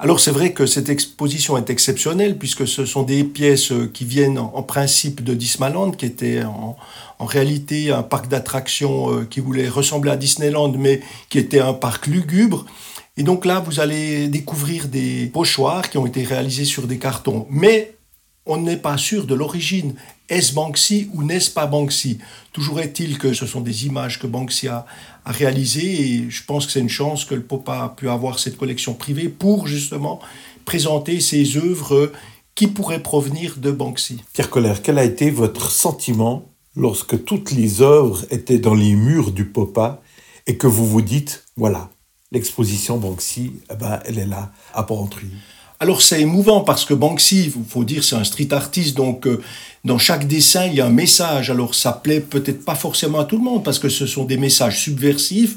Alors c'est vrai que cette exposition est exceptionnelle puisque ce sont des pièces qui viennent en principe de Disneyland, qui était en réalité un parc d'attractions qui voulait ressembler à Disneyland, mais qui était un parc lugubre. Et donc là, vous allez découvrir des pochoirs qui ont été réalisés sur des cartons. Mais on n'est pas sûr de l'origine. Est-ce Banksy ou n'est-ce pas Banksy? Toujours est-il que ce sont des images que Banksy a réalisées et je pense que c'est une chance que le Popa a pu avoir cette collection privée pour justement présenter ses œuvres qui pourraient provenir de Banksy. Pierre Koller, quel a été votre sentiment lorsque toutes les œuvres étaient dans les murs du Popa et que vous vous dites, voilà, l'exposition Banksy, elle est là, à Porrentruy? Alors c'est émouvant parce que Banksy, il faut dire, c'est un street artiste, donc dans chaque dessin, il y a un message. Alors ça plaît peut-être pas forcément à tout le monde parce que ce sont des messages subversifs.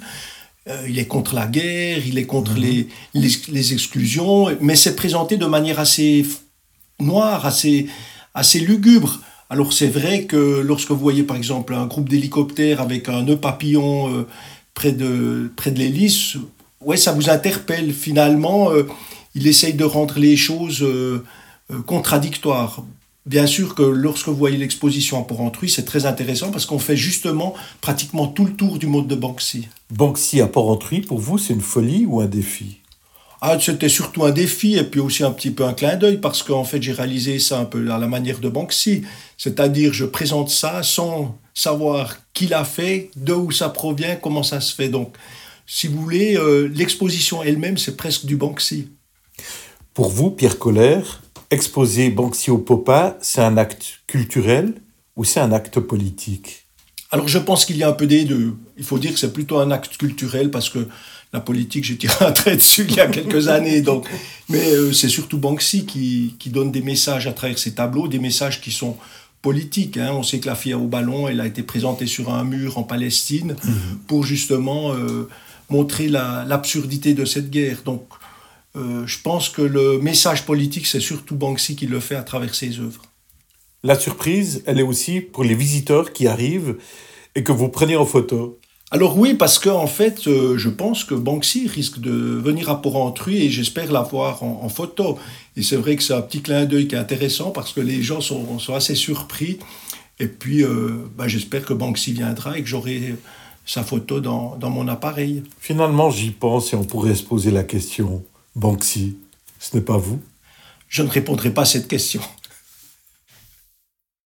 Il est contre la guerre, il est contre les exclusions, mais c'est présenté de manière assez noire, assez lugubre. Alors c'est vrai que lorsque vous voyez par exemple un groupe d'hélicoptères avec un nœud papillon près de l'hélice, ouais, ça vous interpelle finalement. Il essaye de rendre les choses contradictoires. Bien sûr que lorsque vous voyez l'exposition à Porrentruy, c'est très intéressant parce qu'on fait justement pratiquement tout le tour du monde de Banksy. Banksy à Porrentruy, pour vous, c'est une folie ou un défi? C'était surtout un défi et puis aussi un petit peu un clin d'œil parce qu'en fait j'ai réalisé ça un peu à la manière de Banksy. C'est-à-dire je présente ça sans savoir qui l'a fait, d'où ça provient, comment ça se fait. Donc si vous voulez, l'exposition elle-même c'est presque du Banksy. Pour vous, Pierre Koller, exposer Banksy au Popa, c'est un acte culturel ou c'est un acte politique? Alors je pense qu'il y a un peu des deux. Il faut dire que c'est plutôt un acte culturel parce que la politique, j'ai tiré un trait dessus il y a quelques années. Donc, mais c'est surtout Banksy qui donne des messages à travers ses tableaux, des messages qui sont politiques. Hein. On sait que la fille au ballon, elle a été présentée sur un mur en Palestine pour justement montrer l'absurdité de cette guerre. Donc je pense que le message politique, c'est surtout Banksy qui le fait à travers ses œuvres. La surprise, elle est aussi pour les visiteurs qui arrivent et que vous prenez en photo. Alors oui, parce qu'en fait, je pense que Banksy risque de venir à Porrentruy et j'espère l'avoir en photo. Et c'est vrai que c'est un petit clin d'œil qui est intéressant parce que les gens sont assez surpris. Et puis, j'espère que Banksy viendra et que j'aurai sa photo dans mon appareil. Finalement, j'y pense et on pourrait se poser la question. Banksy, ce n'est pas vous? Je ne répondrai pas à cette question.